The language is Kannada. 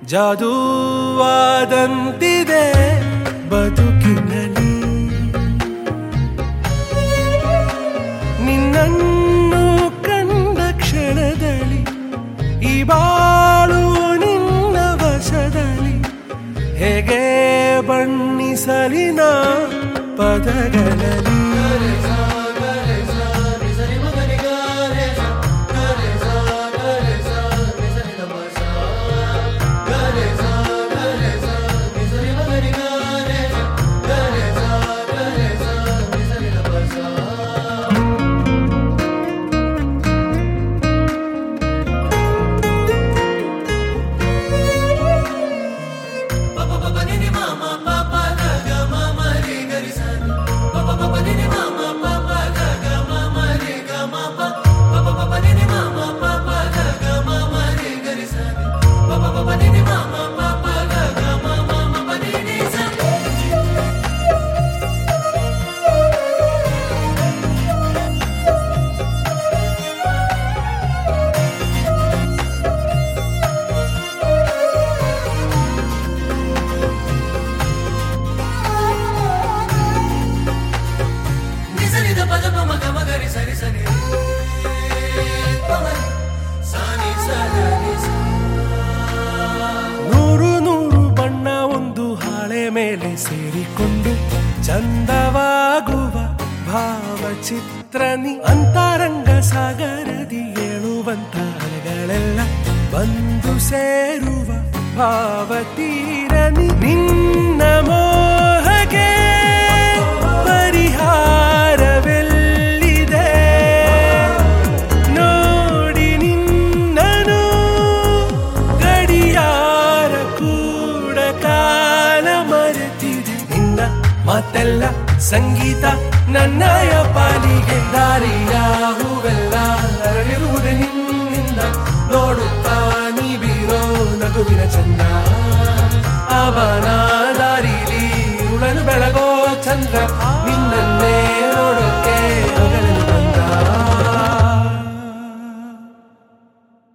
ಜಾದೂವಾದಂತಿದೆ ಬದುಕಿನಲ್ಲಿ ನಿನ್ನನ್ನು ಕಂಡ ಕ್ಷಣದಲ್ಲಿ ಈ ಬಾಳು ನಿನ್ನ ವಶದಲ್ಲಿ ಹೇಗೆ ಬಣ್ಣಿಸಲಿನ ಪದಗಳಲ್ಲಿ ನೂರು ನೂರು ಬಣ್ಣ ಒಂದು ಹಾಳೆ ಮೇಲೆ ಸೇರಿಕೊಂಡು ಚಂದವಾಗುವ ಭಾವಚಿತ್ರನಿ ಅಂತರಂಗ ಸಾಗರದಿ ಏಳುವಂತ ಅಲೆಗಳೆಲ್ಲ ಬಂದು ಸೇರುವ ಭಾವತೀರನಿ ನಿನ್ನ ಮೋಹಗೆ ಪರಿಹಾರವೆಲ್ಲಿದೆ ನೋಡಿ ನಿನ್ನನು ಗಡಿಯಾರ ಕೂಡ ಕಾಲ ಮರೆತಿದೆ ನಿನ್ನ ಮಾತೆಲ್ಲ ಸಂಗೀತ ನನ್ನಯ ಪಾಲಿಗೆ ದಾರಿಯ